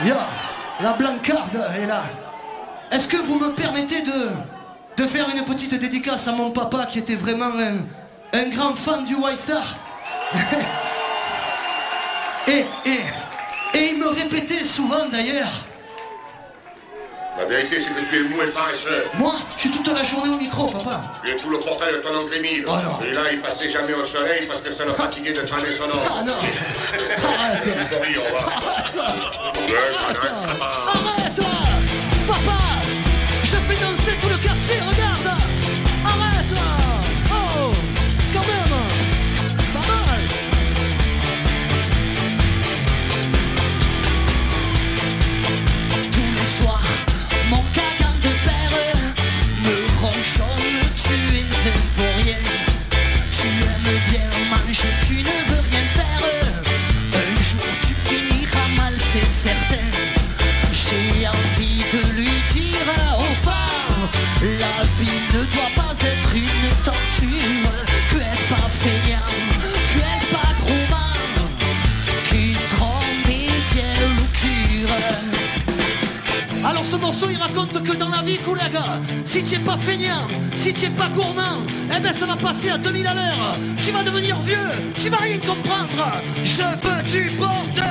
Ya, la Blancarde est là. Est-ce que vous me permettez de faire une petite dédicace à mon papa qui était vraiment un grand fan du White Star? et il me répétait souvent d'ailleurs. La vérité, c'est que tu es mou et paresseux. Moi, je suis toute la journée au micro, papa. Tu es tout le portail de ton oncle Émile. Oh non. Et là, il passait jamais au soleil parce que ça le fatiguait de traîner son oncle. Ah non. Arrête. Oui, on va. Arrête. Papa, je fais danser tout le quartier, regarde. Arrête. Oh, quand même. Pas mal. Tous les soirs, mon cagan de père me ronchonne, tu es un vaurien. Tu aimes bien manger, tu ne veux rien faire. Un jour tu finiras mal, c'est certain. J'ai envie de lui dire aux femmes, la vie ne doit pas être une torture. Que est-ce pas feignant, que est-ce pas gourmand, qu'une trompe détienne le cure. Alors ce morceau il raconte que dans la vie, collègue, si tu es pas feignant, si tu es pas gourmand, eh ben ça va passer à 2000 à l'heure. Tu vas devenir vieux, tu vas rien comprendre. Je veux du bordel.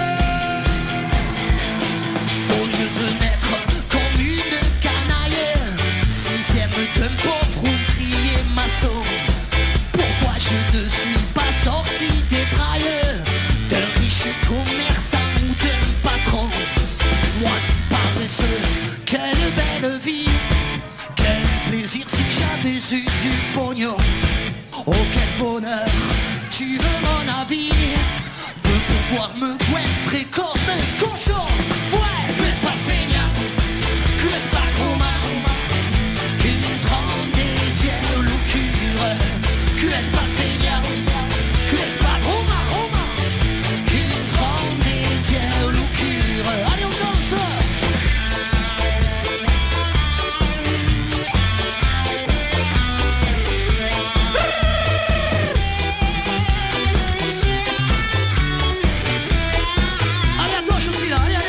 Au lieu de naître comme une canaille, sixième d'un pauvre ouvrier maçon, pourquoi je ne suis pas sorti des brailles d'un riche commerçant ou d'un patron? Moi si paresseux, quelle belle vie, quel plaisir si j'avais eu du pognon. Oh quel bonheur, tu veux mon avis, de pouvoir me goinfrer comme un cochon. Ouais, que est-ce pas feignant, que est-ce pas gourmand, qu'une trempe dédiée au cure. Que est-ce pas feignant, que est-ce pas gourmand, qu'une trempe dédiée au cure. Allez on danse. Allez à gauche aussi là, allez, allez, allez.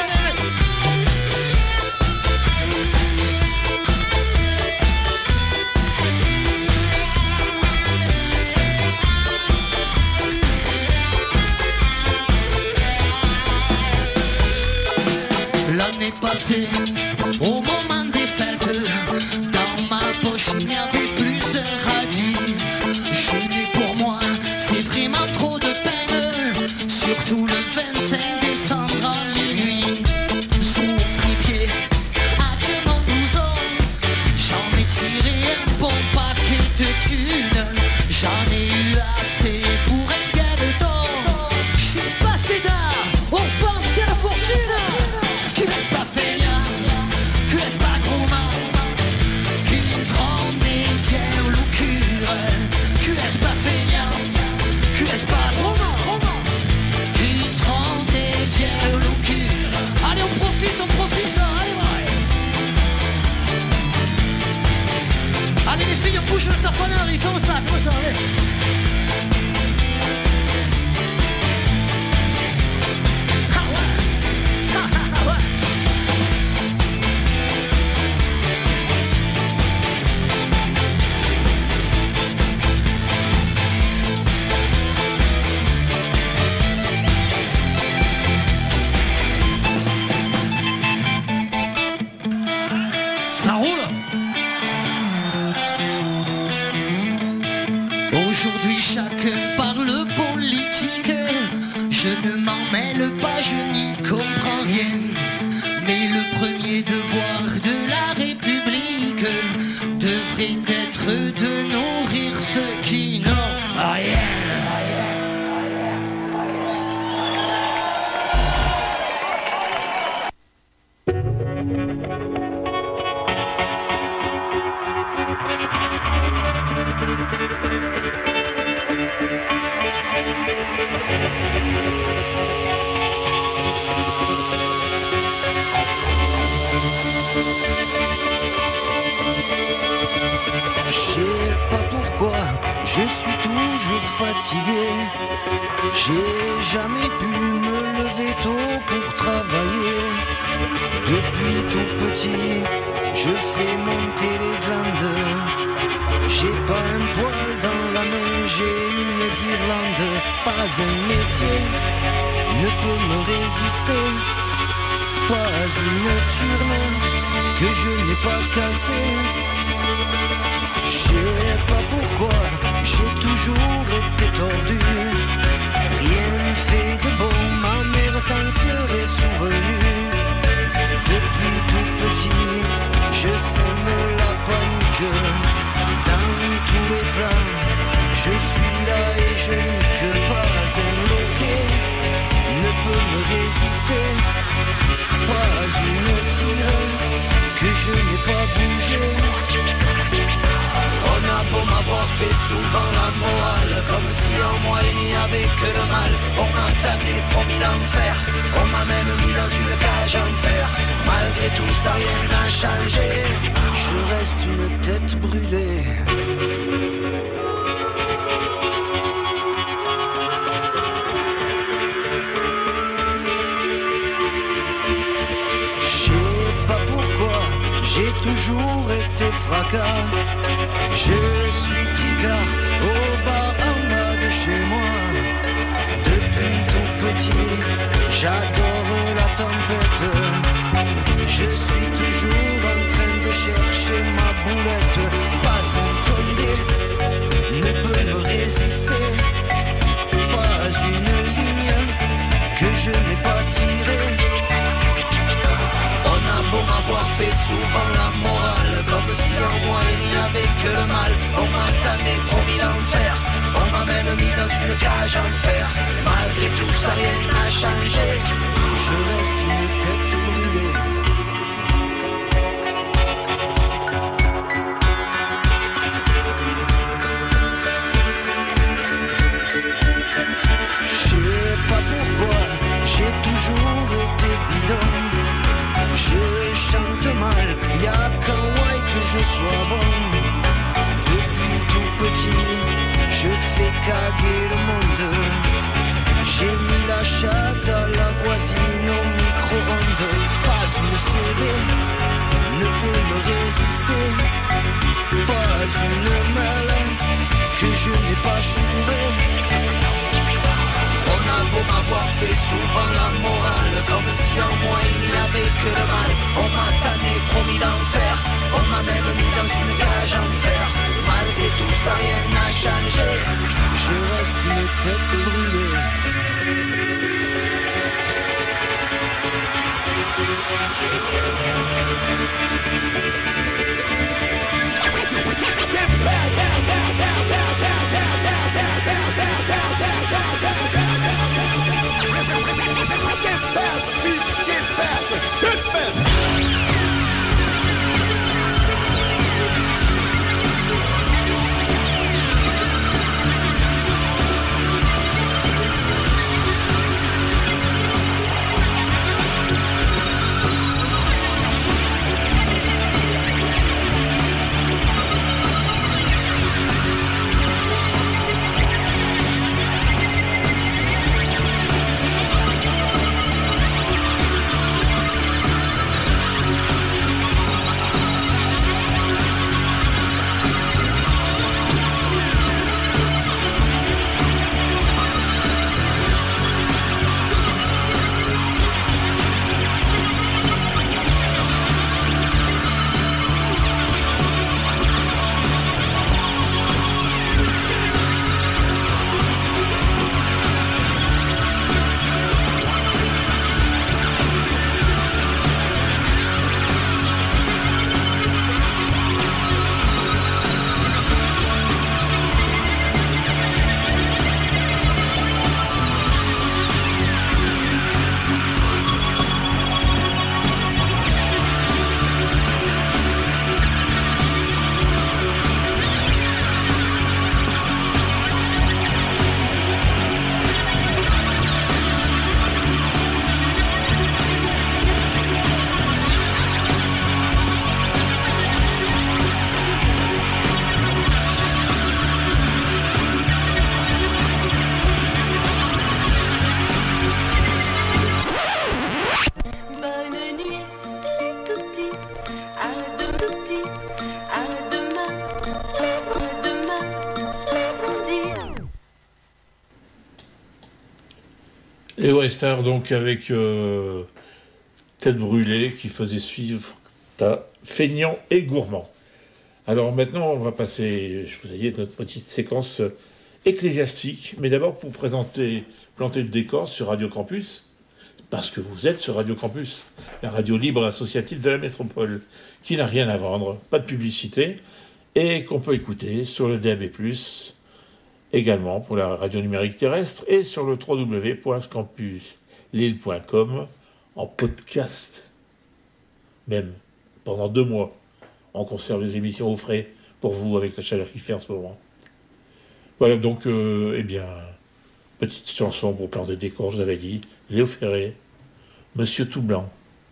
L'année passée, au moment des fêtes, dans ma poche il n'y avait plus un radis. Je n'ai pour moi, c'est vraiment trop de peine, surtout le 25 décembre à minuit. Sous fripier, adieu mon blouson, j'en ai tiré un bon paquet de thunes. J'en ai eu assez pour un galeton. Je suis passé d'art aux femmes de la fortune. Que est-ce pas feignant, que est-ce pas gourmand, qu'une trempe dédiée au cure. Que est-ce pas feignant, que est-ce pas gourmand, qu'une trempe dédiée au cure. Allez on profite, allez ouais. Allez les filles, on bouge le tafanari, comme ça, allez. Ah ouais. Ah ouais. Ça roule. Aujourd'hui chacun parle politique. Je ne m'en mêle pas, je n'y comprends rien. Mais le premier devoir de la République devrait être de nourrir ceux qui n'ont rien. Je sais pas pourquoi, je suis toujours fatigué. J'ai jamais pu me lever tôt pour travailler. Depuis tout petit, je fais monter les glandes. J'ai pas un poil dans la main, j'ai une guirlande. Pas un métier ne peut me résister. Pas une turne que je n'ai pas cassée. Je sais pas pourquoi, j'ai toujours été tordu. Rien fait de bon, ma mère s'en serait souvenue. Depuis tout petit, je sème la panique. Dans tous les plans, je suis là et je nique. Pas un loquet ne peut me résister. Pas une tire que je n'ai pas bougé. On a beau m'avoir fait souvent la morale, comme si en moi il n'y avait que le mal. On m'a tanné, promis l'enfer, on m'a même mis dans une cage en fer. Malgré tout ça rien n'a changé, je reste une tête brûlée. J'ai toujours été fracas. Je suis tricard au bar en bas de chez moi. Depuis tout petit, j'adore la tempête. Je suis toujours en train de chercher ma boulette. Pas un condé ne peut me résister. Pas une ligne que je n'ai pas tirée. M'avoir fait souvent la morale, comme si en moi il n'y avait que le mal. On m'a tanné, promis l'enfer, on m'a même mis dans une cage en fer. Malgré tout ça rien n'a changé, je reste une tête brûlée. Je sais pas pourquoi, j'ai toujours été bidon. Je chante mal, y'a qu'en ouais que je sois bon. Depuis tout petit, je fais caguer le monde. J'ai mis la chatte à la voisine au micro-ondes. Pas une CB ne peut me résister. Pas une malle que je n'ai pas chourée. On a beau m'avoir fait souvent la morale, comme si en moi il n'y avait que le mal. On m'a tanné, promis l'enfer, on m'a même mis dans une cage en fer. Malgré tout ça rien n'a changé, je reste une tête brûlée. Les White Stars, donc, avec Tête brûlée, qui faisait suivre à Feignant et Gourmand. Alors maintenant, on va passer, je vous ai dit, notre petite séquence ecclésiastique. Mais d'abord, pour planter le décor sur Radio Campus, parce que vous êtes sur Radio Campus, la radio libre associative de la métropole, qui n'a rien à vendre, pas de publicité, et qu'on peut écouter sur le DAB+, également pour la radio numérique terrestre, et sur le www.campuslille.com en podcast, même pendant 2 mois. On conserve les émissions au frais pour vous avec la chaleur qui fait en ce moment. Voilà, donc, petite chanson pour planter des décor, je l'avais dit, Léo Ferré, Monsieur Tout Blanc.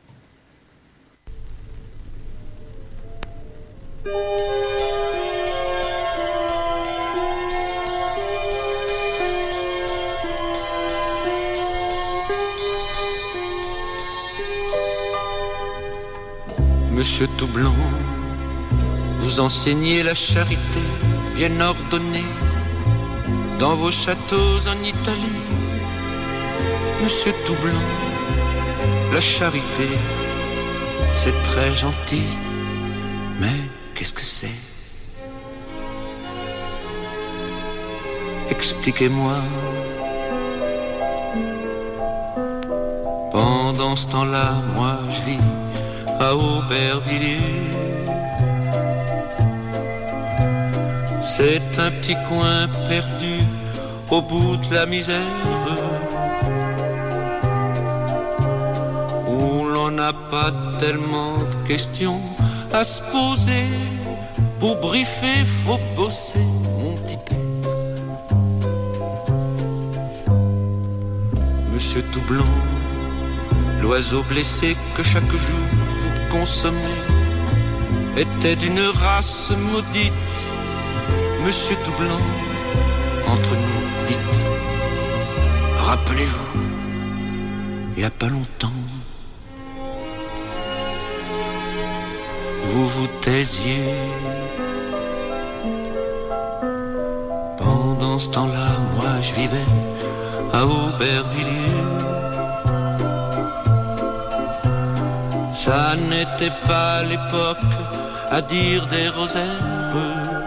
Monsieur Tout Blanc, vous enseignez la charité bien ordonnée dans vos châteaux en Italie. Monsieur Tout Blanc, la charité, c'est très gentil, mais qu'est-ce que c'est? Expliquez-moi. Pendant ce temps-là, moi je vis à Aubervilliers. C'est un petit coin perdu au bout de la misère, où l'on n'a pas tellement de questions à se poser. Pour briefer, faut bosser, mon petit père. Monsieur Tout Blanc, l'oiseau blessé que chaque jour vous consommez était d'une race maudite. Monsieur Tout Blanc, entre nous, dites, rappelez-vous, il n'y a pas longtemps, vous vous taisiez. Pendant ce temps-là, moi je vivais à Aubervilliers. Ça n'était pas l'époque à dire des rosaires.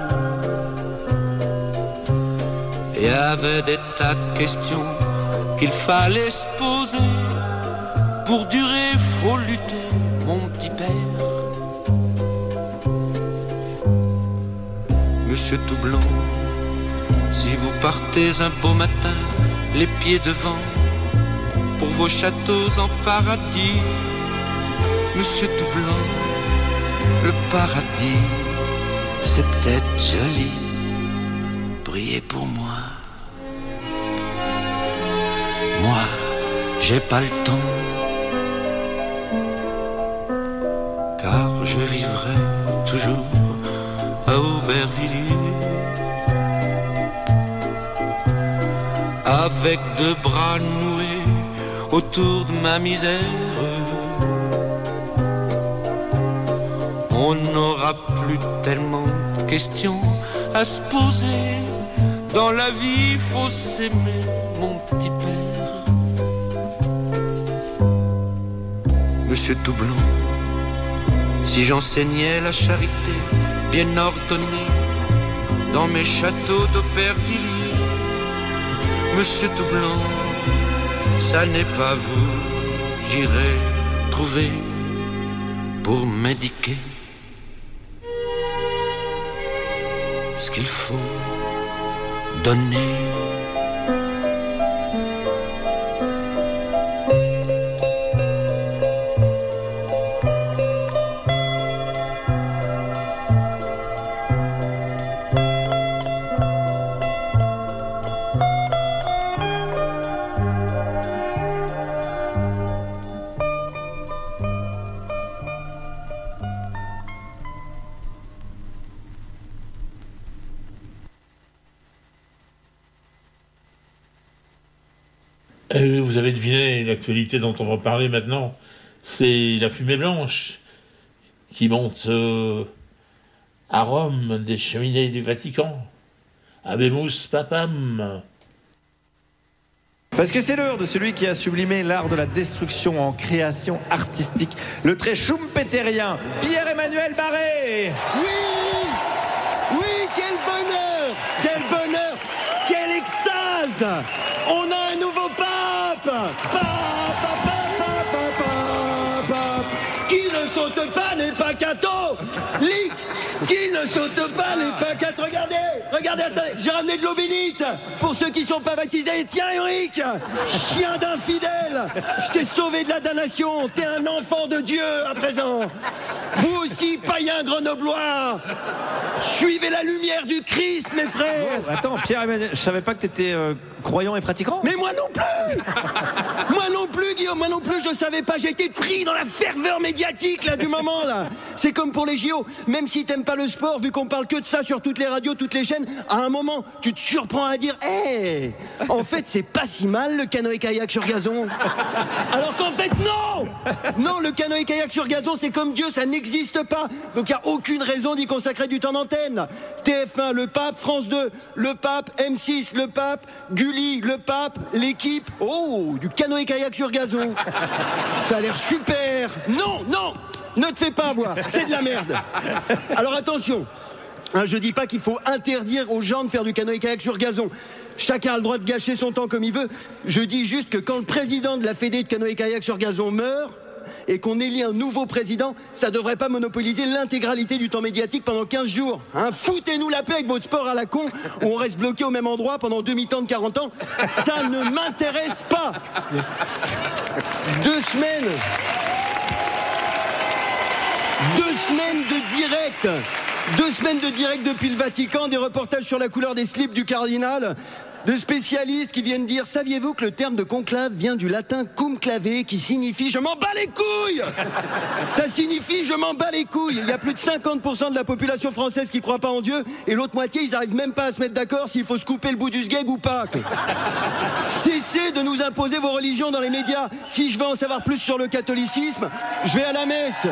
Il y avait des tas de questions qu'il fallait se poser. Pour durer, faut lutter, mon petit père. Monsieur Tout Blanc, si vous partez un beau matin, les pieds devant, pour vos châteaux en paradis, Monsieur Tout Blanc, le paradis, c'est peut-être joli. Priez pour moi. Moi, j'ai pas le temps, car je vivrai toujours à Aubervilliers, avec 2 bras noués autour de ma misère. On n'aura plus tellement de questions à se poser. Dans la vie, il faut s'aimer, mon petit père. Monsieur Tout Blanc, si j'enseignais la charité bien ordonnée dans mes châteaux d'Aubervilliers, Monsieur Tout Blanc, ça n'est pas vous, j'irai trouver pour m'indiquer ce qu'il faut donner. Vous avez deviné l'actualité dont on va parler maintenant, c'est la fumée blanche qui monte à Rome des cheminées du Vatican. Habemus Papam. Parce que c'est l'heure de celui qui a sublimé l'art de la destruction en création artistique, le très schumpeterien Pierre-Emmanuel Barré. Oui, quel bonheur, quelle extase. On a un nouveau pape. Qui ne saute pas n'est pas catholique. Qui ne saute pas n'est pas catholique. Regardez, attendez, j'ai ramené de l'eau bénite pour ceux qui sont pas baptisés. Tiens, Eric, chien d'infidèle, je t'ai sauvé de la damnation. T'es un enfant de Dieu à présent. Vous aussi, païens grenoblois, suivez la lumière du Christ, mes frères. Oh, attends, Pierre-Emmanuel, je savais pas que t'étais croyant et pratiquant. Mais moi non plus, Guillaume, moi non plus, je savais pas. J'ai été pris dans la ferveur médiatique là du moment là. C'est comme pour les JO. Même si t'aimes pas le sport, vu qu'on parle que de ça sur toutes les radios, toutes les chaînes, à un moment, tu te surprends à dire, en fait, c'est pas si mal le canoë-kayak sur gazon. Alors qu'en fait, non, le canoë-kayak sur gazon, c'est comme Dieu, ça n'existe pas. Donc il y a aucune raison d'y consacrer du temps d'antenne. TF1, le pape, France 2, le pape, M6, le pape, Gulli, le pape, l'équipe. Oh, du canoë-kayak sur gazon. Ça a l'air super. Non, ne te fais pas avoir, c'est de la merde. Alors attention, je dis pas qu'il faut interdire aux gens de faire du canoë-kayak sur gazon. Chacun a le droit de gâcher son temps comme il veut. Je dis juste que quand le président de la Fédé de canoë-kayak sur gazon meurt et qu'on élit un nouveau président, ça devrait pas monopoliser l'intégralité du temps médiatique pendant 15 jours. Foutez-nous la paix avec votre sport à la con où on reste bloqué au même endroit pendant demi-temps de 40 ans. Ça ne m'intéresse pas. 2 semaines de direct. 2 semaines de direct depuis le Vatican, des reportages sur la couleur des slips du cardinal, de spécialistes qui viennent dire « Saviez-vous que le terme de conclave vient du latin cum clave qui signifie « je m'en bats les couilles » Ça signifie « je m'en bats les couilles ». Il y a plus de 50% de la population française qui ne croit pas en Dieu et l'autre moitié, ils n'arrivent même pas à se mettre d'accord s'il faut se couper le bout du sgeg ou pas. Cessez de nous imposer vos religions dans les médias. Si je veux en savoir plus sur le catholicisme, je vais à la messe.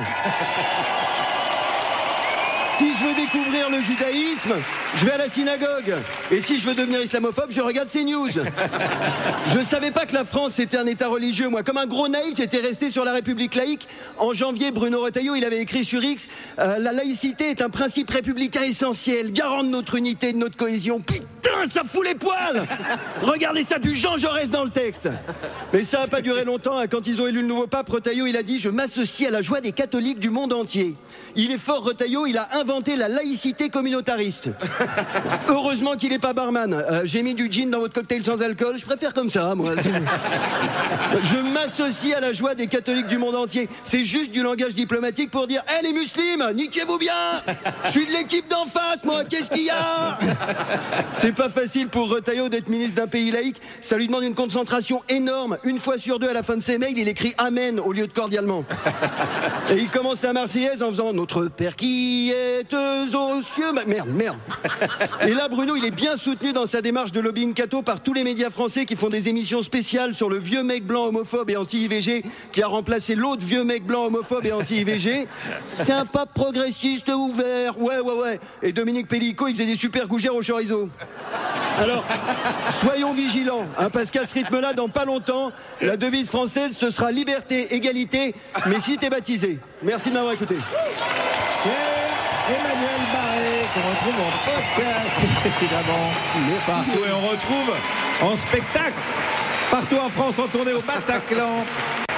Si je veux découvrir le judaïsme, je vais à la synagogue. Et si je veux devenir islamophobe, je regarde CNews. Je savais pas que la France c'était un état religieux, moi. Comme un gros naïf, j'étais resté sur la République laïque. En janvier, Bruno Retailleau, il avait écrit sur X la laïcité est un principe républicain essentiel, garant de notre unité, de notre cohésion. Putain, ça fout les poils. Regardez ça, du Jean Jaurès dans le texte. Mais ça n'a pas duré longtemps. Quand ils ont élu le nouveau pape, Retailleau, il a dit « Je m'associe à la joie des catholiques du monde entier ». Il est fort, Retailleau, il a inventé la laïcité communautariste. Heureusement qu'il n'est pas barman. J'ai mis du gin dans votre cocktail sans alcool, je préfère comme ça, moi. Je m'associe à la joie des catholiques du monde entier. C'est juste du langage diplomatique pour dire « les musulmans, niquez-vous bien. Je suis de l'équipe d'en face, moi, qu'est-ce qu'il y a ?» C'est pas facile pour Retailleau d'être ministre d'un pays laïque. Ça lui demande une concentration énorme. 1 fois sur 2 à la fin de ses mails, il écrit « Amen » au lieu de cordialement. Et il commence la Marseillaise en faisant « Notre Père qui est aux cieux... » Merde. Et là, Bruno, il est bien soutenu dans sa démarche de lobbying catho par tous les médias français qui font des émissions spéciales sur le vieux mec blanc homophobe et anti-IVG qui a remplacé l'autre vieux mec blanc homophobe et anti-IVG. C'est un pape progressiste ouvert. Ouais. Et Dominique Pellico, il faisait des super gougères au chorizo. Alors, soyons vigilants, parce qu'à ce rythme-là, dans pas longtemps, la devise française, ce sera liberté, égalité, mais si t'es baptisé. Merci de m'avoir écouté. Emmanuel Barré, qu'on retrouve en podcast, évidemment. Partout, et on retrouve en spectacle. Partout en France, en tournée au Bataclan.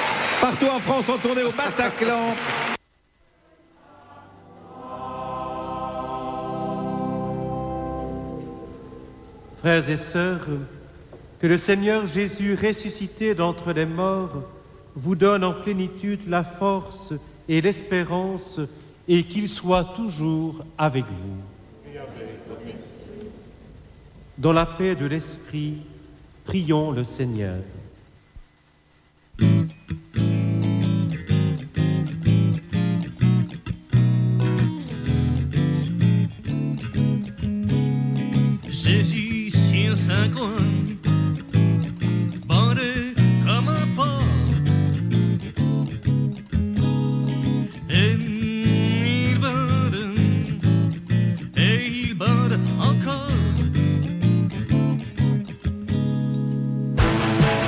Frères et sœurs, que le Seigneur Jésus ressuscité d'entre les morts vous donne en plénitude la force et l'espérance et qu'il soit toujours avec vous. Dans la paix de l'Esprit, prions le Seigneur. Jésus, si un Saint-Coin, bandé comme un porc, et il bande encore.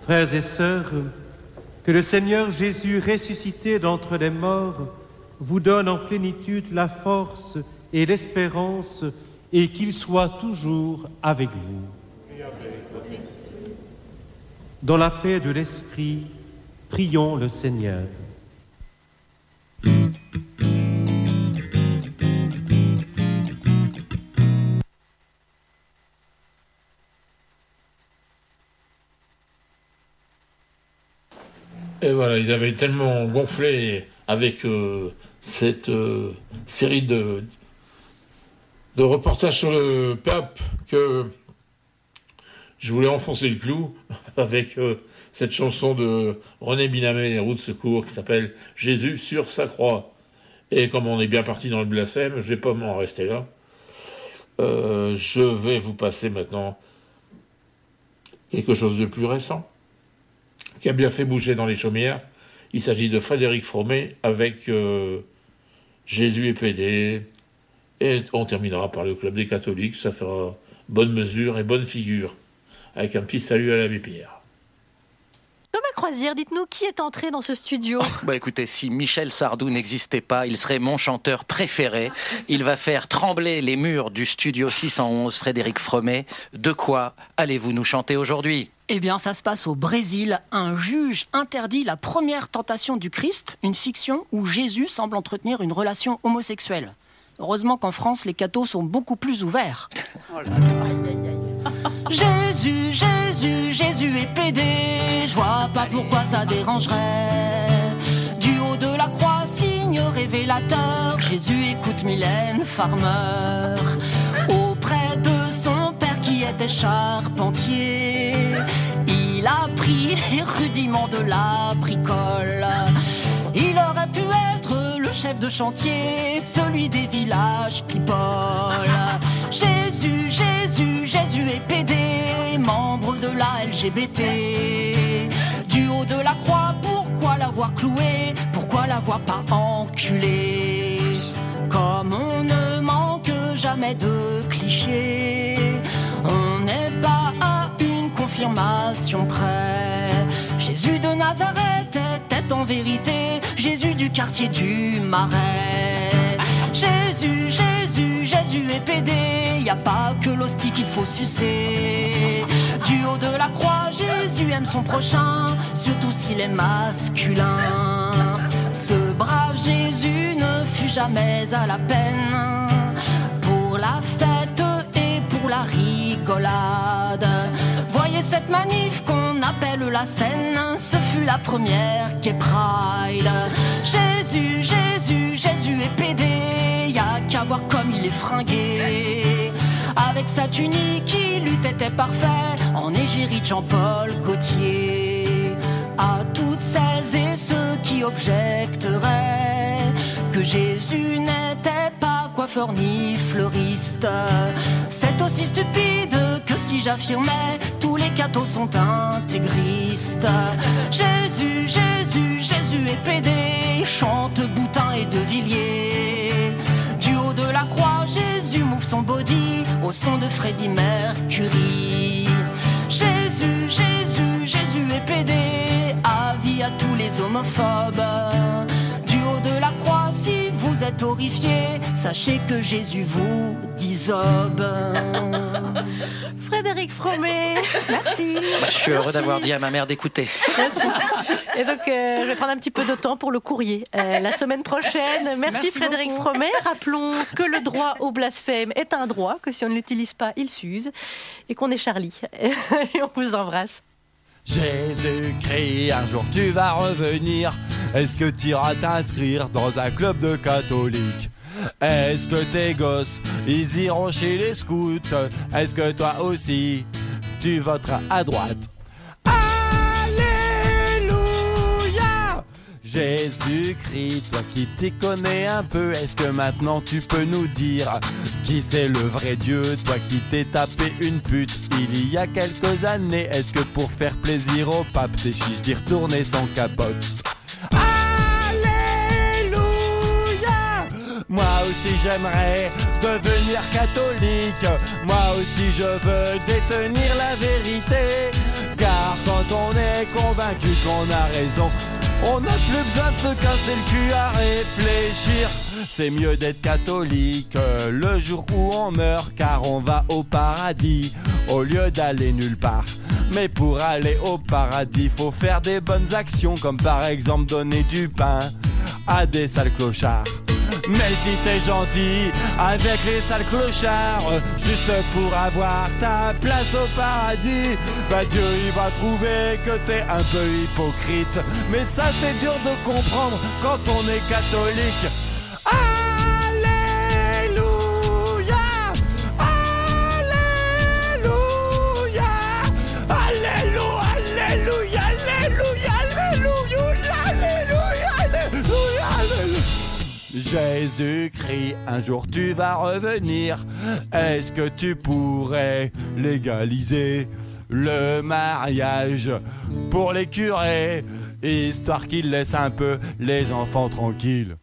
Frères et sœurs, que le Seigneur Jésus ressuscité d'entre les morts vous donne en plénitude la force et l'espérance et qu'il soit toujours avec vous. Dans la paix de l'Esprit, prions le Seigneur. Et voilà, ils avaient tellement gonflé avec cette série de reportages sur le pape que je voulais enfoncer le clou avec cette chanson de René Binamé et les Roues de Secours qui s'appelle « Jésus sur sa croix ». Et comme on est bien parti dans le blasphème, je ne vais pas m'en rester là. Je vais vous passer maintenant quelque chose de plus récent, qui a bien fait bouger dans les chaumières. Il s'agit de Frédéric Fromet avec Jésus et PD. Et on terminera par le Club des catholiques. Ça fera bonne mesure et bonne figure. Avec un petit salut à l'abbé Pierre. Thomas Croisière, dites-nous, qui est entré dans ce studio ? Écoutez, si Michel Sardou n'existait pas, il serait mon chanteur préféré. Il va faire trembler les murs du studio 611, Frédéric Fromet. De quoi allez-vous nous chanter aujourd'hui ? Eh bien, ça se passe au Brésil. Un juge interdit la première tentation du Christ, une fiction où Jésus semble entretenir une relation homosexuelle. Heureusement qu'en France, les cathos sont beaucoup plus ouverts. Jésus, Jésus, Jésus est pédé. Je vois pas pourquoi ça dérangerait. Du haut de la croix, signe révélateur. Jésus écoute Mylène Farmer. Auprès de son père qui était charpentier, il a pris les rudiments de la bricole. Il aurait pu être le chef de chantier, celui des villages people. Jésus, Jésus, Jésus est pédé, membre de la LGBT. Du haut de la croix, pourquoi l'avoir cloué? Pourquoi l'avoir pas enculé? Comme on ne manque jamais de clichés, on n'est pas à une confirmation près. Jésus de Nazareth était en vérité Jésus du quartier du Marais. Jésus, Jésus, Jésus est pédé, y a pas que l'hostie qu'il faut sucer. Du haut de la croix, Jésus aime son prochain, surtout s'il est masculin. Ce brave Jésus ne fut jamais à la peine pour la fête et pour la rigolade. Voyez cette manif qu'on appelle la Seine, ce fut la première qu'est Pride. Jésus, Jésus, Jésus est pédé, y a qu'à voir comme il est fringué. Avec sa tunique, il eût été parfait en égérie de Jean-Paul Gaultier. À toutes celles et ceux qui objecteraient que Jésus n'était pas coiffeur ni fleuriste, c'est aussi stupide que si j'affirmais tous les cathos sont intégristes. Jésus, Jésus, Jésus est pédé, chante Boutin et De Villiers. Du haut de la croix, Jésus move son body au son de Freddie Mercury. Jésus, Jésus, Jésus est pédé, avis à tous les homophobes. Du haut de la croix, si vous êtes horrifiés, sachez que Jésus vous disobe. Frédéric Fromet, merci. Je suis heureux d'avoir dit à ma mère d'écouter. Merci. Et donc, je vais prendre un petit peu de temps pour le courrier la semaine prochaine. Merci Frédéric Fromet. Rappelons que le droit au blasphème est un droit, que si on ne l'utilise pas, il s'use, et qu'on est Charlie. Et on vous embrasse. Jésus-Christ, un jour tu vas revenir. Est-ce que tu iras t'inscrire dans un club de catholiques? Est-ce que tes gosses, ils iront chez les scouts? Est-ce que toi aussi, tu voteras à droite? Alléluia! Jésus-Christ, toi qui t'y connais un peu, est-ce que maintenant tu peux nous dire qui c'est le vrai Dieu? Toi qui t'es tapé une pute il y a quelques années, est-ce que pour faire plaisir au pape t'es chiche d'y retourner sans capote? Moi aussi j'aimerais devenir catholique. Moi aussi je veux détenir la vérité. Car quand on est convaincu qu'on a raison. On n'a plus besoin de se casser le cul à réfléchir. C'est mieux d'être catholique le jour où on meurt, car on va au paradis au lieu d'aller nulle part. Mais pour aller au paradis, faut faire des bonnes actions, comme par exemple donner du pain à des sales clochards. Mais si t'es gentil avec les sales clochards, juste pour avoir ta place au paradis, bah Dieu il va trouver que t'es un peu hypocrite. Mais ça c'est dur de comprendre quand on est catholique. Alléluia, Alléluia, Alléluia, Alléluia, Alléluia, Alléluia, Alléluia, Alléluia. Jésus-Christ, un jour tu vas revenir. Est-ce que tu pourrais légaliser le mariage pour les curés, histoire qu'ils laissent un peu les enfants tranquilles?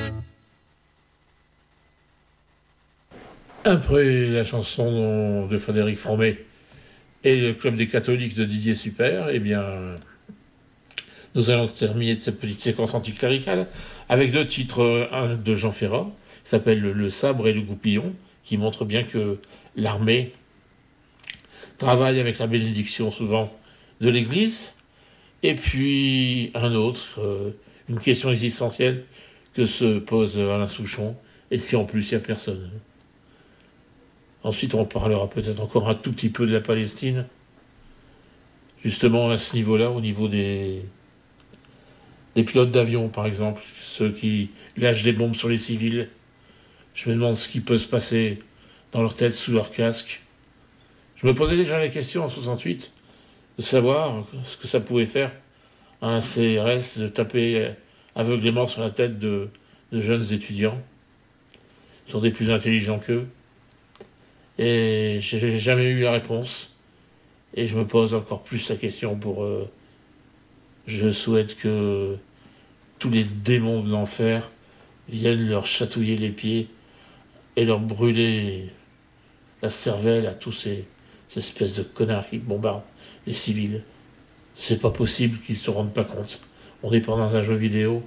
Après la chanson de Frédéric Fromet et le Club des catholiques de Didier Super, eh bien, nous allons terminer de cette petite séquence anticléricale avec deux titres, un de Jean Ferrat, qui s'appelle Le sabre et le goupillon, qui montre bien que l'armée travaille avec la bénédiction souvent de l'Église, et puis un autre, une question existentielle que se pose Alain Souchon, et si en plus il n'y a personne. Ensuite on parlera peut-être encore un tout petit peu de la Palestine, justement à ce niveau-là, au niveau des pilotes d'avion par exemple, ceux qui lâchent des bombes sur les civils. Je me demande ce qui peut se passer dans leur tête, sous leur casque. Je me posais déjà la question en 68 de savoir ce que ça pouvait faire à un CRS de taper aveuglément sur la tête de jeunes étudiants. Ils sont des plus intelligents qu'eux. Et j'ai jamais eu la réponse. Et je me pose encore plus la question pour eux. Je souhaite que tous les démons de l'enfer viennent leur chatouiller les pieds et leur brûler la cervelle à tous ces espèces de connards qui bombardent les civils. C'est pas possible qu'ils se rendent pas compte. On est pas dans un jeu vidéo.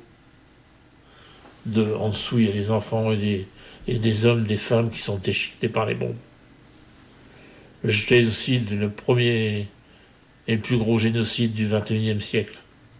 En dessous, il y a des enfants et des hommes, des femmes qui sont déchiquetés par les bombes. Le génocide, le premier et le plus gros génocide du XXIe siècle.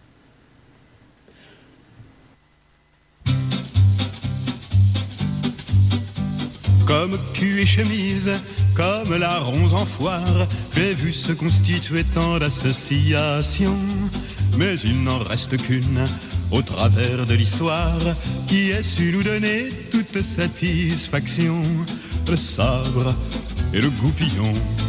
Comme cul et chemise, comme la ronze en foire, j'ai vu se constituer tant d'associations. Mais il n'en reste qu'une, au travers de l'histoire, qui ait su nous donner toute satisfaction. Le sabre et le goupillon,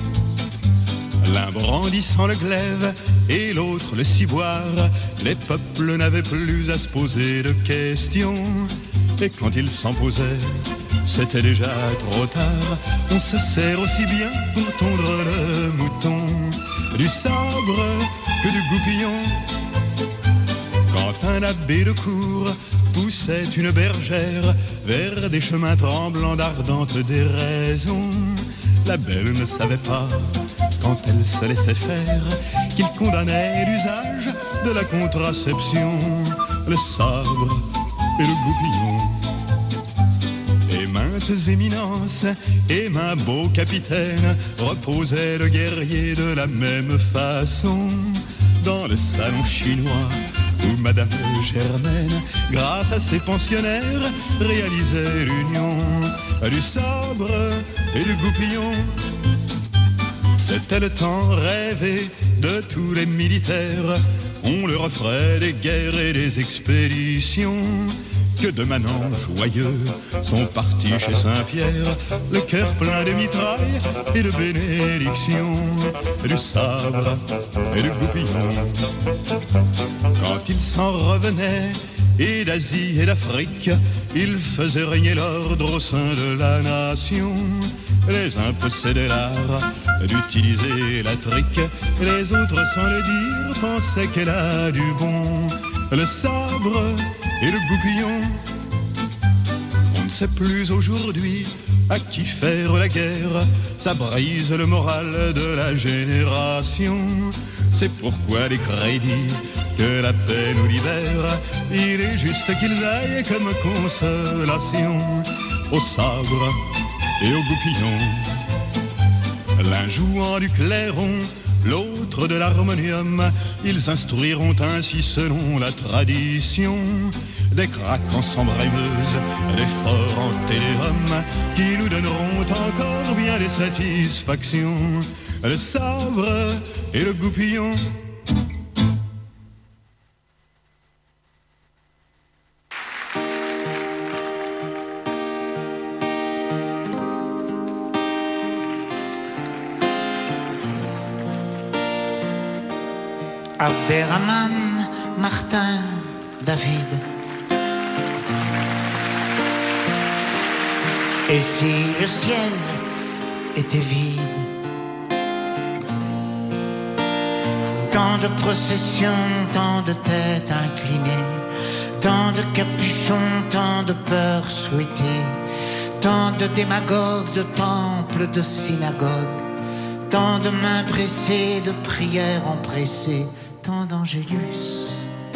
l'un brandissant le glaive et l'autre le ciboire. Les peuples n'avaient plus à se poser de questions, et quand ils s'en posaient, c'était déjà trop tard. On se sert aussi bien pour tondre le mouton du sabre que du goupillon. Quand un abbé de cour poussait une bergère vers des chemins tremblants d'ardentes déraisons, la belle ne savait pas, quand elle se laissait faire, qu'il condamnait l'usage de la contraception. Le sabre et le goupillon, et maintes éminences et main beau capitaine reposaient le guerrier de la même façon dans le salon chinois où Madame Germaine, grâce à ses pensionnaires, réalisait l'union du sabre et du goupillon. C'était le temps rêvé de tous les militaires. On leur offrait des guerres et des expéditions, que de manants joyeux sont partis chez Saint-Pierre, le cœur plein de mitrailles et de bénédictions, du sabre et du goupillon. Quand ils s'en revenaient, et d'Asie et d'Afrique, ils faisaient régner l'ordre au sein de la nation. Les uns possédaient l'art d'utiliser la trique, les autres, sans le dire, pensaient qu'elle a du bon. Le sabre et le goupillon, on ne sait plus aujourd'hui à qui faire la guerre. Ça brise le moral de la génération. C'est pourquoi les crédits que la paix nous libère, il est juste qu'ils aillent comme consolation au sabre et au goupillon. L'un jouant du clairon, l'autre de l'harmonium, ils instruiront ainsi selon la tradition des craquants sans brémeuse, des forts en téléhomme, qui nous donneront encore bien des satisfactions. Le sabre et le goupillon. Abderrahman, Martin, David. Et si le ciel était vide? Tant de processions, tant de têtes inclinées, tant de capuchons, tant de peurs souhaitées, tant de démagogues, de temples, de synagogues, tant de mains pressées, de prières empressées, tant d'angélus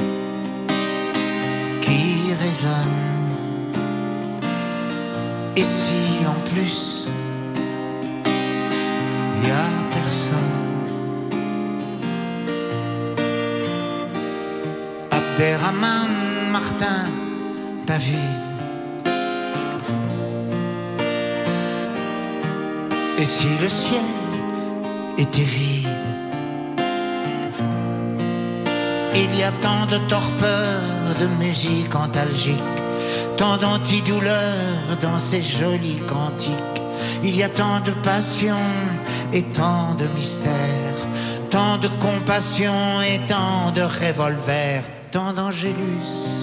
qui résonnent. Et si en plus y a personne? Abderrahman, Martin, David. Et si le ciel était vide? Il y a tant de torpeur, de musique antalgique, tant d'antidouleurs dans ces jolis cantiques. Il y a tant de passion et tant de mystère, tant de compassion et tant de revolvers, tant d'angélus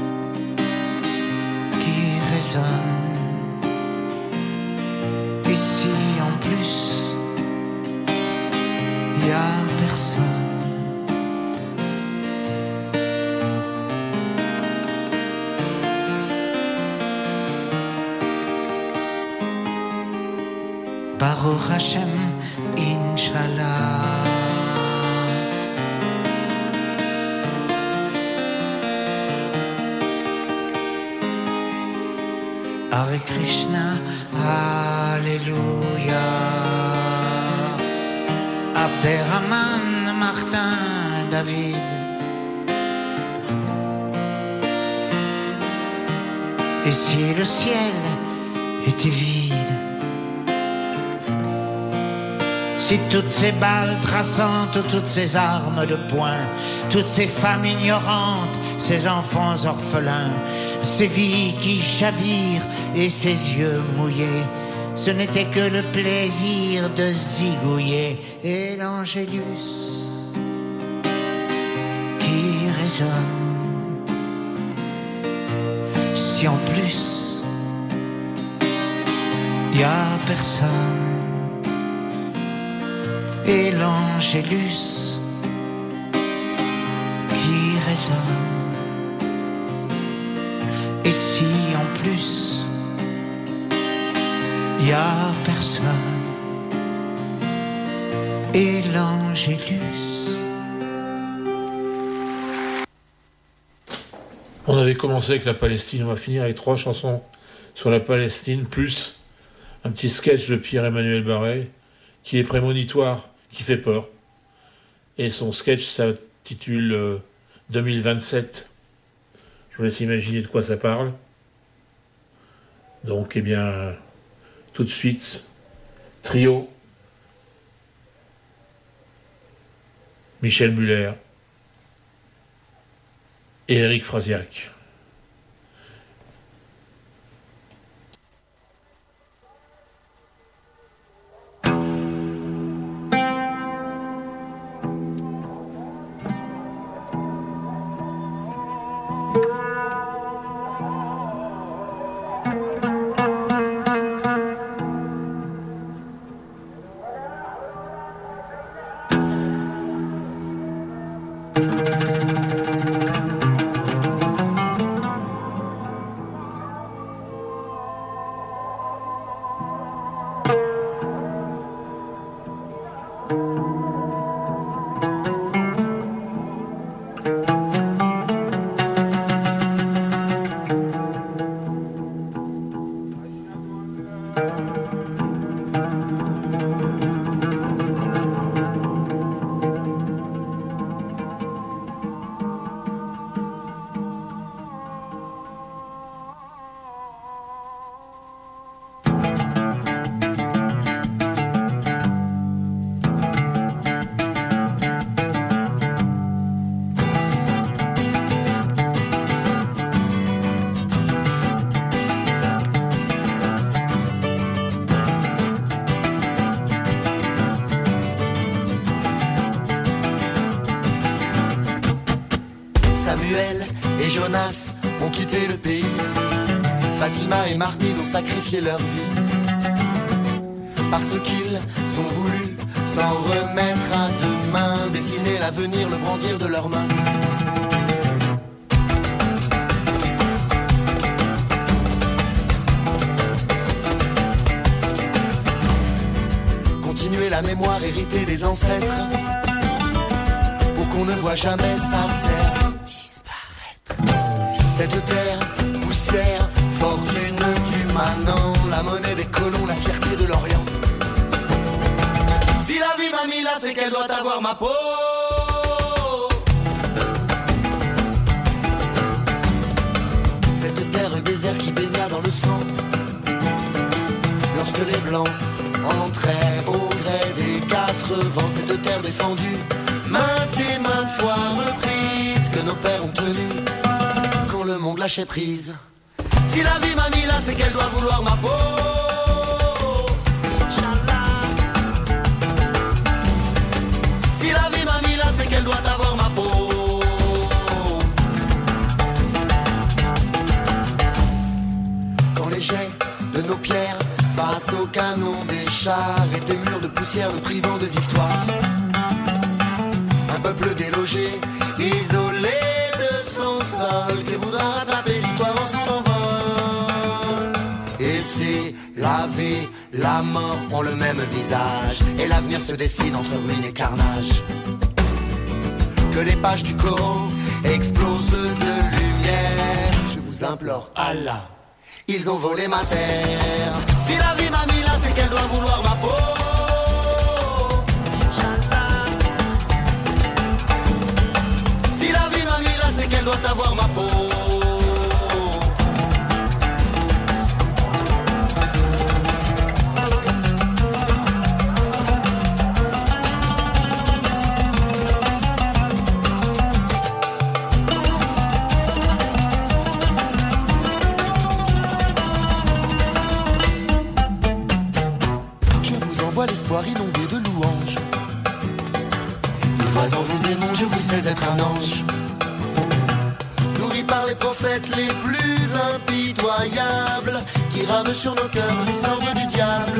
qui résonnent. Et si en plus y a personne? Baruch Hashem, Inch'Allah. Hare Krishna, Alléluia. Abderrahman, Martin, David. Et si le ciel était vide? Si toutes ces balles traçantes, toutes ces armes de poing, toutes ces femmes ignorantes, ces enfants orphelins, ces vies qui chavirent et ces yeux mouillés, ce n'était que le plaisir de zigouiller et l'angélus qui résonne. Si en plus y a personne, et l'angélus qui résonne. Et si en plus y a personne, et l'angélus. On avait commencé avec la Palestine, on va finir avec 3 chansons sur la Palestine, plus un petit sketch de Pierre-Emmanuel Barré, qui est prémonitoire, qui fait peur. Et son sketch s'intitule 2027. Je vous laisse imaginer de quoi ça parle. Donc, eh bien, tout de suite, trio. Michel Muller et Éric Frasiac. Samuel et Jonas ont quitté le pays. Fatima et Martine ont sacrifié leur vie parce qu'ils ont voulu s'en remettre à deux mains, dessiner l'avenir, le brandir de leurs mains. Continuer la mémoire héritée des ancêtres pour qu'on ne voit jamais sa terre disparaître. Cette terre, poussière, fortune du manant, la monnaie des colons, la fierté de l'Orient. Si la vie m'a mis là, c'est qu'elle doit avoir ma peau. Cette terre désert qui baigna dans le sang lorsque les blancs entraient au gré des quatre vents. Cette terre défendue, maintes et maintes fois reprise, que nos pères ont tenue quand le monde lâchait prise. Si la vie m'a mis là, c'est qu'elle doit vouloir ma peau. Si la vie m'a mis là, c'est qu'elle doit avoir ma peau. Quand les jets de nos pierres face au canon des chars étaient murs de poussière nous privant de victoire. Un peuple délogé, isolé de son sol, qui voudra rattraper l'histoire en son envol. Et c'est la vie, la mort ont le même visage, et l'avenir se dessine entre ruines et carnage. Que les pages du Coran explosent de lumière, je vous implore, Allah, ils ont volé ma terre. Si la vie m'a mis là, c'est qu'elle doit vouloir ma peau. Si la vie m'a mis là, c'est qu'elle doit avoir ma peau. L'espoir inondé de louanges. Ne vois en vous démons, je vous sais être un ange. Nourri par les prophètes les plus impitoyables, qui ravent sur nos cœurs les cendres du diable.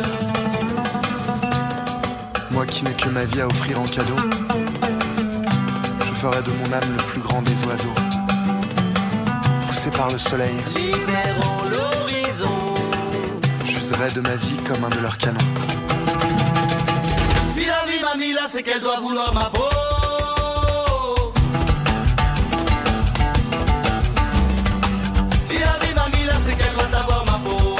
Moi qui n'ai que ma vie à offrir en cadeau, je ferai de mon âme le plus grand des oiseaux. Poussé par le soleil, libérons l'horizon. J'userai de ma vie comme un de leurs canons. Si la vie m'a mis là, c'est qu'elle doit vouloir ma peau. Si la vie m'a mis là, c'est qu'elle doit avoir ma peau.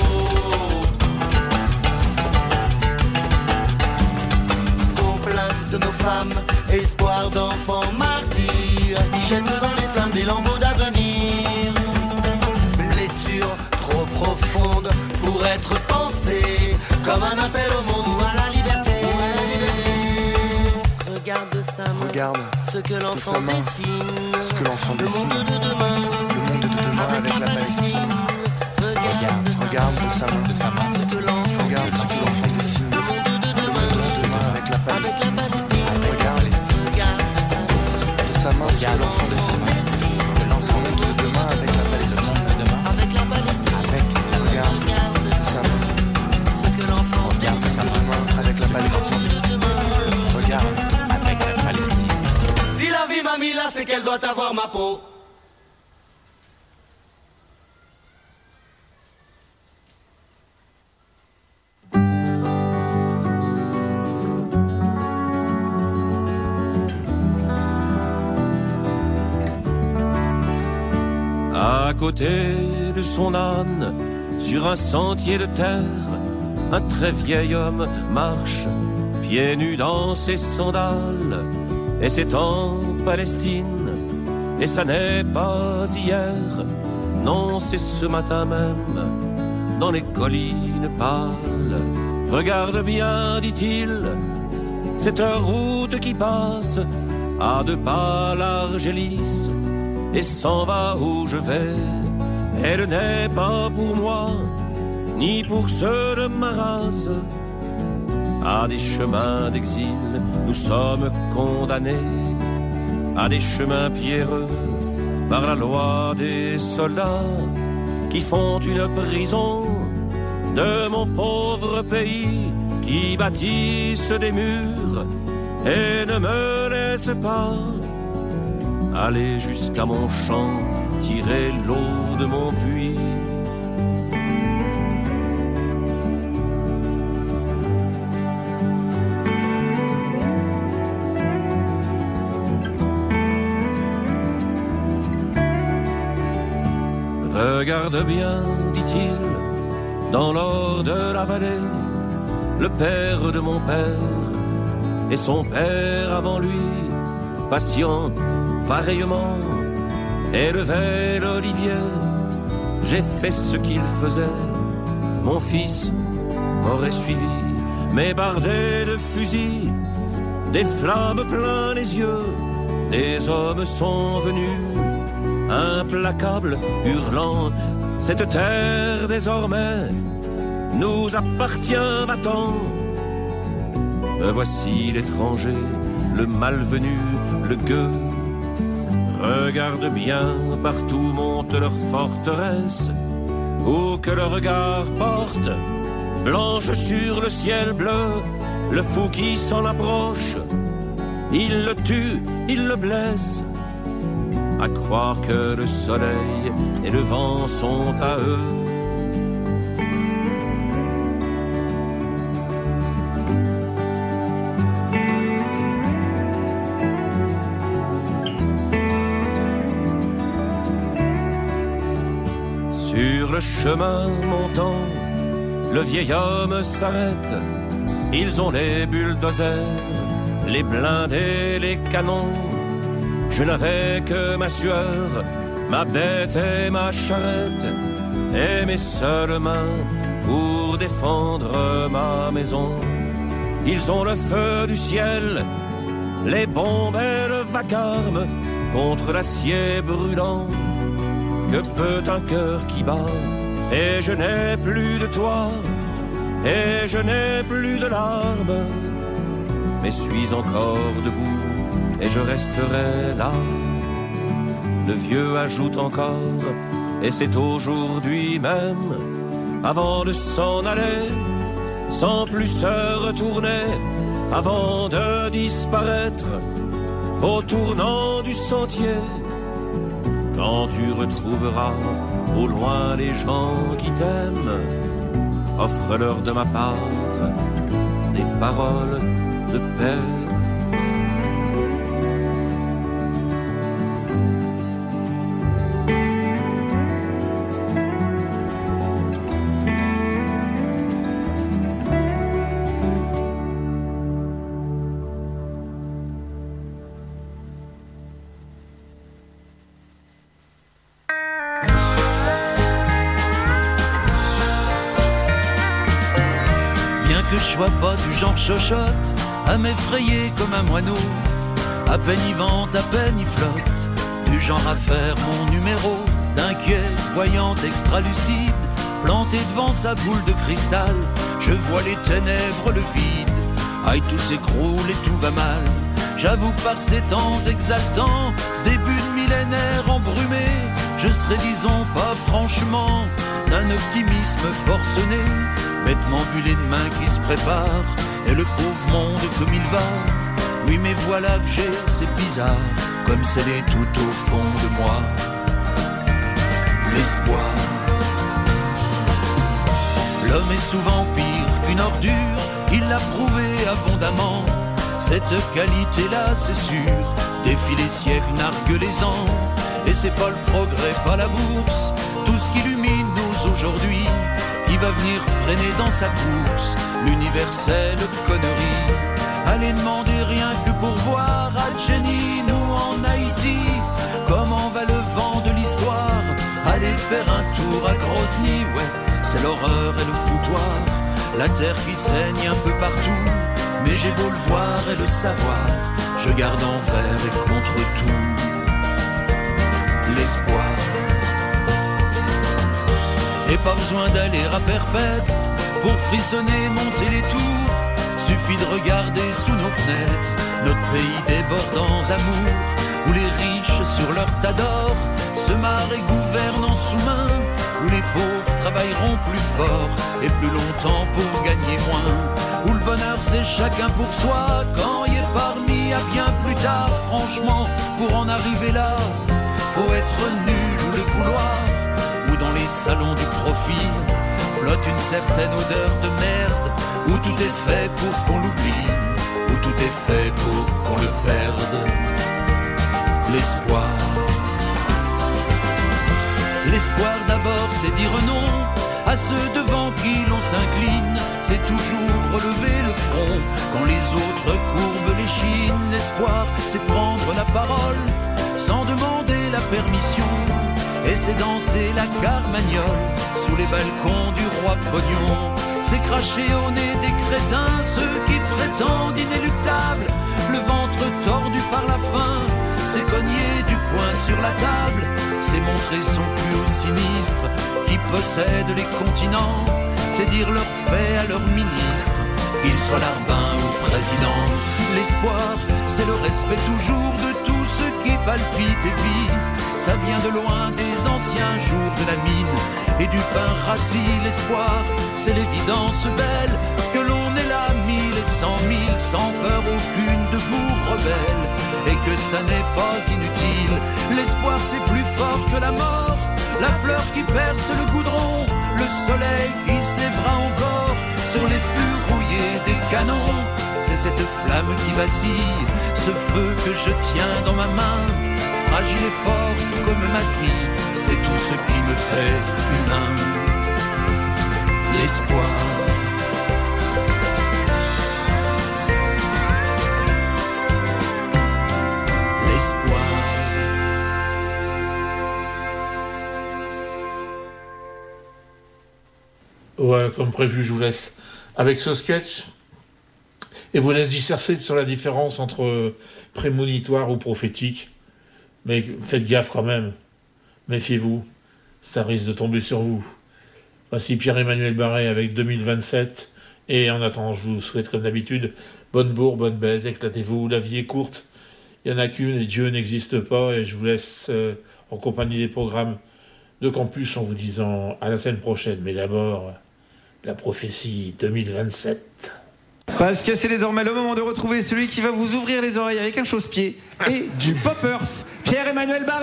Complainte de nos femmes, espoir d'enfants martyrs, qui jettent dans les flammes des lambeaux d'avenir. Blessure trop profonde pour être pensée comme un appel au monde ou à la liberté. Regarde de sa main, regarde ce que l'enfant dessine, ce que l'enfant dessine, le monde de demain, le monde de demain avec la Palestine. Regarde de sa main, ce que l'enfant regarde ce que l'enfant dessine, le monde de demain avec la Palestine. Regarde de sa main ce que l'enfant dessine, le monde de demain avec la Palestine. Regarde de sa main ce que l'enfant dessine, avec la Palestine. Regarde avec la Palestine. Si la vie m'a mis là, c'est qu'elle doit avoir ma peau. À côté de son âne, sur un sentier de terre, un très vieil homme marche, pieds nus dans ses sandales, et c'est en Palestine, et ça n'est pas hier, non c'est ce matin même, dans les collines pâles. Regarde bien, dit-il, cette route qui passe, à 2 pas large et lisse, et s'en va où je vais. Elle n'est pas pour moi, ni pour ceux de ma race. À des chemins d'exil, nous sommes condamnés à des chemins pierreux, par la loi des soldats qui font une prison de mon pauvre pays, qui bâtissent des murs et ne me laissent pas aller jusqu'à mon champ, tirer l'eau de mon puits. Regarde bien, dit-il, dans l'or de la vallée, le père de mon père et son père avant lui, patient pareillement, élevait l'olivier. J'ai fait ce qu'il faisait, mon fils m'aurait suivi, mais bardé de fusils, des flammes plein les yeux, des hommes sont venus, implacables, hurlant, cette terre désormais nous appartient, va-t'en. Me voici l'étranger, le malvenu, le gueux. Regarde bien, partout monte leur forteresse, où que le regard porte, blanche sur le ciel bleu, le fou qui s'en approche, il le tue, il le blesse. À croire que le soleil et le vent sont à eux. Sur le chemin montant, le vieil homme s'arrête. Ils ont les bulldozers, les blindés, les canons. Je n'avais que ma sueur, ma bête et ma charrette, et mes seules mains pour défendre ma maison. Ils ont le feu du ciel, les bombes et le vacarme contre l'acier brûlant. Que peut un cœur qui bat, et je n'ai plus de toi, et je n'ai plus de larmes, mais suis encore debout. Et je resterai là. Le vieux ajoute encore, et c'est aujourd'hui même, avant de s'en aller, sans plus se retourner, avant de disparaître, au tournant du sentier, quand tu retrouveras au loin les gens qui t'aiment, offre-leur de ma part des paroles de paix. Pas du genre chochotte à m'effrayer comme un moineau, à peine y vente, à peine y flotte, du genre à faire mon numéro, d'inquiet, voyante, extra-lucide, planté devant sa boule de cristal, je vois les ténèbres, le vide, aïe tout s'écroule et tout va mal, j'avoue par ces temps exaltants, ce début de millénaire embrumé, je serais disons pas franchement d'un optimisme forcené, bêtement vu les mains qui se préparent, et le pauvre monde comme il va. Oui mais voilà que j'ai, c'est bizarre, comme scellé tout au fond de moi, l'espoir. L'homme est souvent pire qu'une ordure, il l'a prouvé abondamment, cette qualité-là c'est sûr, défie les siècles, nargue les ans, et c'est pas le progrès, pas la bourse, tout ce qui illumine nous aujourd'hui, qui va venir freiner dans sa course l'universelle connerie. Allez demander rien que pour voir à Jenny, nous en Haïti, comment va le vent de l'histoire. Allez faire un tour à Grozny, ouais, c'est l'horreur et le foutoir, la terre qui saigne un peu partout, mais j'ai beau le voir et le savoir, je garde envers et contre tout l'espoir. Et pas besoin d'aller à Perpète pour frissonner, monter les tours. Suffit de regarder sous nos fenêtres notre pays débordant d'amour. où les riches sur leur tas d'or se marrent et gouvernent en sous-main, où les pauvres travailleront plus fort et plus longtemps pour gagner moins, où le bonheur c'est chacun pour soi, quand y est parmi à bien plus tard. Franchement, pour en arriver là, faut être nul ou le vouloir, où dans les salons du profit flotte une certaine odeur de merde, où tout est fait pour qu'on l'oublie, où tout est fait pour qu'on le perde. L'espoir. L'espoir d'abord, c'est dire non à ceux devant qui l'on s'incline. C'est toujours relever le front quand les autres courbent l'échine. L'espoir, c'est prendre la parole sans demander la permission. Et c'est danser la carmagnole sous les balcons du roi Pognon. C'est cracher au nez des crétins, ceux qui prétendent inéluctables, le ventre tordu par la faim. C'est cogner du poing sur la table, c'est montrer son cul au sinistre qui possède les continents. C'est dire leur fait à leur ministre, qu'il soit larbin ou président. L'espoir, c'est le respect toujours de tout ce qui palpite et vit. Ça vient de loin des anciens jours de la mine et du pain rassis. L'espoir, c'est l'évidence belle que l'on est là 1000 et 100 000 sans peur aucune debout rebelle, et que ça n'est pas inutile. L'espoir, c'est plus fort que la mort, la fleur qui perce le goudron, le soleil qui se lèvera encore sur les fûts rouillés des canons. C'est cette flamme qui vacille, ce feu que je tiens dans ma main, fragile et fort comme ma vie, c'est tout ce qui me fait humain. L'espoir. L'espoir. Voilà, comme prévu, je vous laisse avec ce sketch et vous laisse disserter sur la différence entre prémonitoire ou prophétique. Mais faites gaffe quand même, méfiez-vous, ça risque de tomber sur vous. Voici Pierre-Emmanuel Barré avec 2027, et en attendant, je vous souhaite comme d'habitude, bonne bourre, bonne baise, éclatez-vous, la vie est courte, il n'y en a qu'une et Dieu n'existe pas, et je vous laisse en compagnie des programmes de campus en vous disant à la semaine prochaine, mais d'abord, la prophétie 2027. Parce que c'est désormais le moment de retrouver celui qui va vous ouvrir les oreilles avec un chausse-pied et du poppers, Pierre-Emmanuel Barré.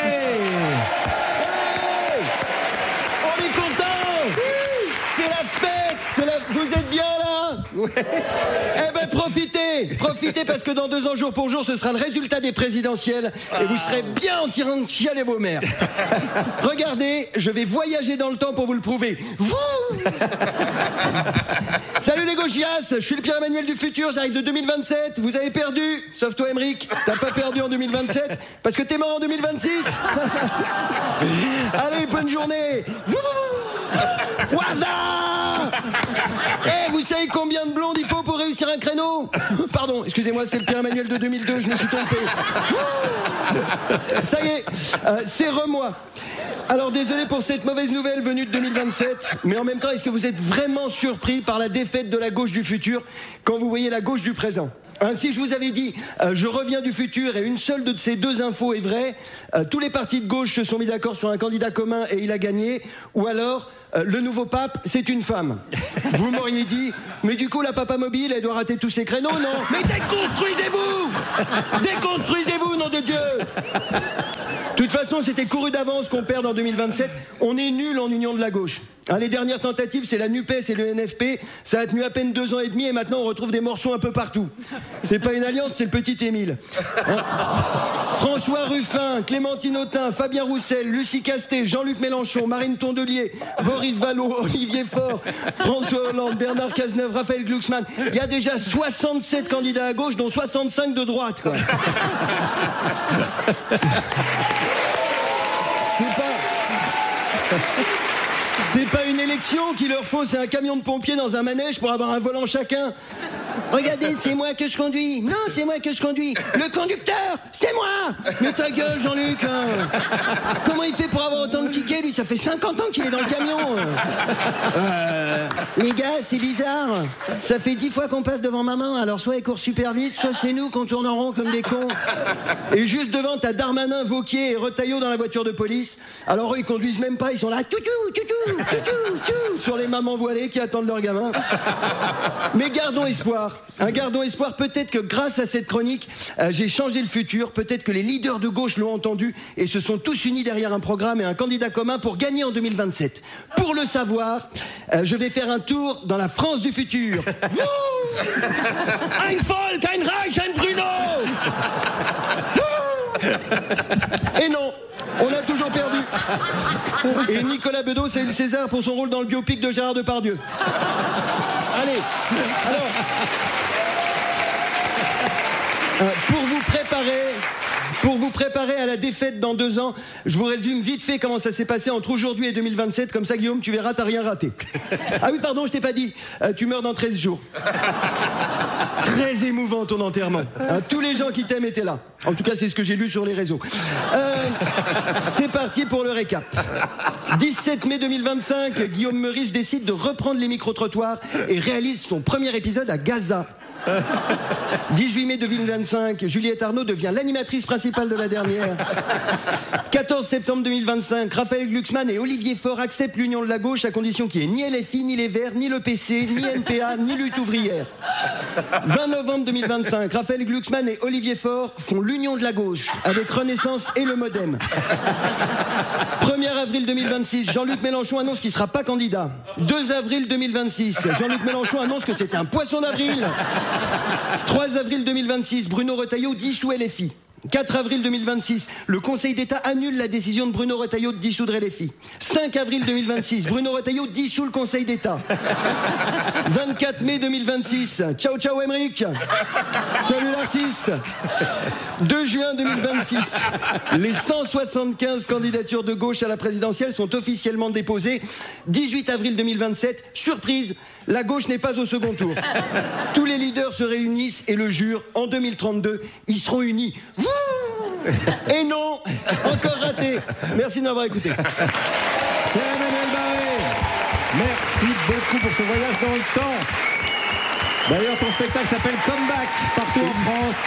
Hey, on est content. C'est la fête. Vous êtes bien là? Ouais. Eh ben profitez parce que dans 2 ans jour pour jour ce sera le résultat des présidentielles et vous serez bien en train de chialer vos mères. Regardez, je vais voyager dans le temps pour vous le prouver. Salut les gauchias, je suis le Pierre-Emmanuel du futur, j'arrive de 2027. Vous avez perdu, sauf toi Emeric, t'as pas perdu en 2027 parce que t'es mort en 2026. Allez, bonne journée. Waouh. Eh, vous savez combien de blondes il faut pour réussir un créneau? Pardon, excusez-moi, c'est le Pierre-Emmanuel de 2002, je me suis trompé. Ça y est, c'est re-moi. Alors désolé pour cette mauvaise nouvelle venue de 2027, mais en même temps, est-ce que vous êtes vraiment surpris par la défaite de la gauche du futur quand vous voyez la gauche du présent? Ainsi, je vous avais dit, je reviens du futur et une seule de ces 2 infos est vraie. Tous les partis de gauche se sont mis d'accord sur un candidat commun et il a gagné. Ou alors, le nouveau pape, c'est une femme. Vous m'auriez dit, mais du coup, la papa mobile, elle doit rater tous ses créneaux, non? Mais déconstruisez-vous! Déconstruisez-vous, nom de Dieu! De toute façon, c'était couru d'avance qu'on perde en 2027. On est nuls en union de la gauche. Hein, les dernières tentatives, c'est la NUPES et le NFP. Ça a tenu à peine 2 ans et demi et maintenant on retrouve des morceaux un peu partout. C'est pas une alliance, c'est le petit Émile. Hein, François Ruffin, Clémentine Autain, Fabien Roussel, Lucie Castet, Jean-Luc Mélenchon, Marine Tondelier, Boris Vallaud, Olivier Faure, François Hollande, Bernard Cazeneuve, Raphaël Glucksmann. Il y a déjà 67 candidats à gauche, dont 65 de droite, quoi. C'est pas une élection qu'il leur faut, c'est un camion de pompiers dans un manège pour avoir un volant chacun. Regardez, c'est moi que je conduis. Non, c'est moi que je conduis. Le conducteur, c'est moi. Mais ta gueule, Jean-Luc. Comment il fait pour avoir autant de tickets, lui? Ça fait 50 ans qu'il est dans le camion. Les gars, c'est bizarre. Ça fait 10 fois qu'on passe devant maman, alors soit elle court super vite, soit c'est nous qu'on tourne en rond comme des cons. Et juste devant, t'as Darmanin, Wauquiez et Retailleau dans la voiture de police. Alors eux, ils conduisent même pas, ils sont là, sur les mamans voilées qui attendent leur gamin. Mais gardons espoir. Gardons espoir, peut-être que grâce à cette chronique, j'ai changé le futur. Peut-être que les leaders de gauche l'ont entendu et se sont tous unis derrière un programme et un candidat commun pour gagner en 2027. Pour le savoir, je vais faire un tour dans la France du futur. Ein Volk, ein Reich, ein Bruno. Et non, on a toujours perdu. Et Nicolas Bedos a eu le César pour son rôle dans le biopic de Gérard Depardieu. Allez, alors, pour vous préparer à la défaite dans 2 ans, je vous résume vite fait comment ça s'est passé entre aujourd'hui et 2027. Comme ça, Guillaume, tu verras, t'as rien raté. Ah oui, pardon, je t'ai pas dit. Tu meurs dans 13 jours. Très émouvant ton enterrement. Tous les gens qui t'aiment étaient là. En tout cas, c'est ce que j'ai lu sur les réseaux. C'est parti pour le récap. 17 mai 2025, Guillaume Meurice décide de reprendre les micro-trottoirs et réalise son premier épisode à Gaza. 18 mai 2025, Juliette Arnaud devient l'animatrice principale de la dernière. 14 septembre 2025, Raphaël Glucksmann et Olivier Faure acceptent l'union de la gauche à condition qu'il n'y ait ni LFI, ni les Verts, ni le PC, ni NPA, ni lutte ouvrière. 20 novembre 2025, Raphaël Glucksmann et Olivier Faure font l'union de la gauche avec Renaissance et le Modem. 1er avril 2026, Jean-Luc Mélenchon annonce qu'il ne sera pas candidat. 2 avril 2026, Jean-Luc Mélenchon annonce que c'est un poisson d'avril. 3 avril 2026, Bruno Retailleau dissout LFI. 4 avril 2026, le Conseil d'État annule la décision de Bruno Retailleau de dissoudre LFI. 5 avril 2026, Bruno Retailleau dissout le Conseil d'État. 24 mai 2026, ciao ciao Emmerich. Salut l'artiste. 2 juin 2026, les 175 candidatures de gauche à la présidentielle sont officiellement déposées. 18 avril 2027, surprise, la gauche n'est pas au second tour. Tous les leaders se réunissent et le jurent, en 2032, ils seront unis. Et non, encore raté. Merci de m'avoir écouté. C'est Emmanuel Barré. Merci beaucoup pour ce voyage dans le temps. D'ailleurs, ton spectacle s'appelle Comeback partout en France.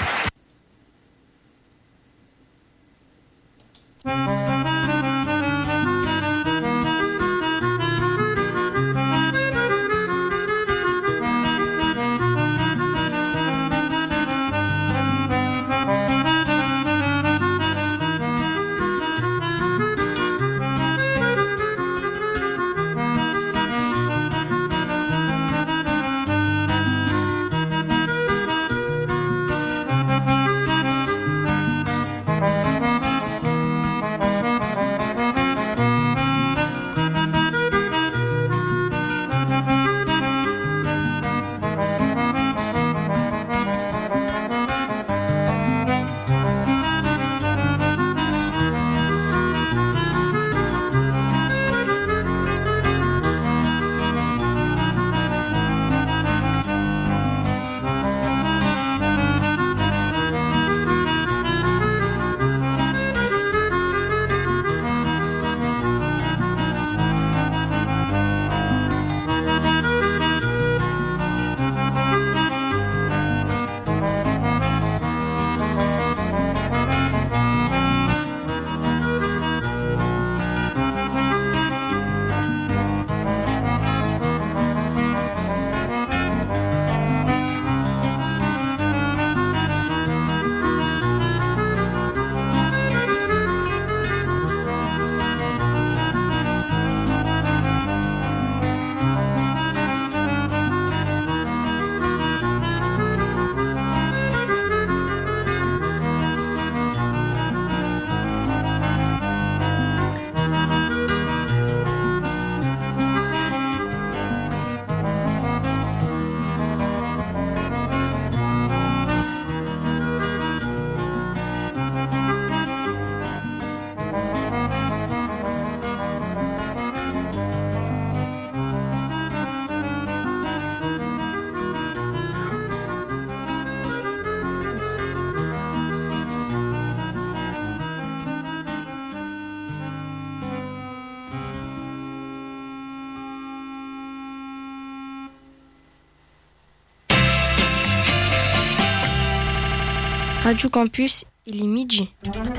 Radio Campus, il est midi.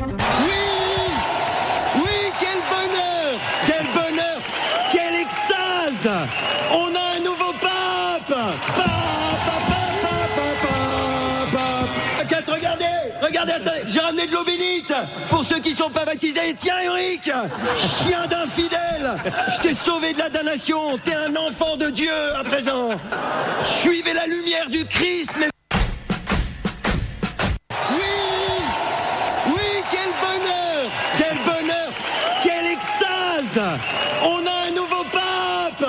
Oui, quel bonheur! Quel bonheur! Quelle extase! On a un nouveau pape! Regardez, attendez, j'ai ramené de l'eau bénite pour ceux qui sont pas baptisés. Tiens, Eric, chien d'infidèle, je t'ai sauvé de la damnation. T'es un enfant de Dieu à présent. Suivez la lumière du Christ. Oui, quel bonheur, quelle extase. On a un nouveau pape.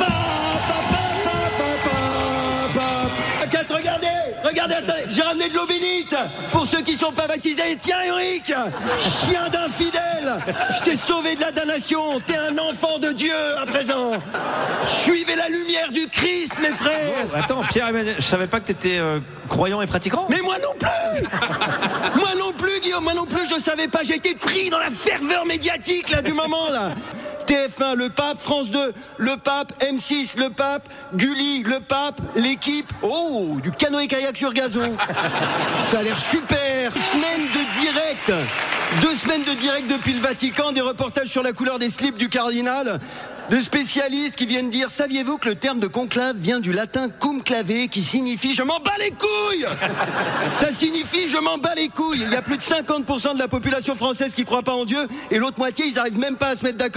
Regardez, attendez, j'ai ramené de l'eau bénite pour ceux qui sont pas baptisés. Tiens, Eric, chien d'infidèle, je t'ai sauvé de la damnation. T'es un enfant de Dieu à présent. Suivez la lumière du Christ, mes frères. Oh, attends, Pierre-Emmanuel, je savais pas que t'étais croyant et pratiquant. Mais moi non plus. Moi non plus, Guillaume, moi non plus, je savais pas. J'ai été pris dans la ferveur médiatique là du moment là. TF1, le pape, France 2, le pape, M6, le pape, Gulli, le pape, l'équipe. Oh, du canoë-kayak sur gazon. Ça a l'air super. 2 semaines de direct depuis le Vatican, des reportages sur la couleur des slips du cardinal. De spécialistes qui viennent dire, saviez-vous que le terme de conclave vient du latin cum clave, qui signifie je m'en bats les couilles. Ça signifie je m'en bats les couilles. Il y a plus de 50% de la population française qui croit pas en Dieu, et l'autre moitié, ils arrivent même pas à se mettre d'accord.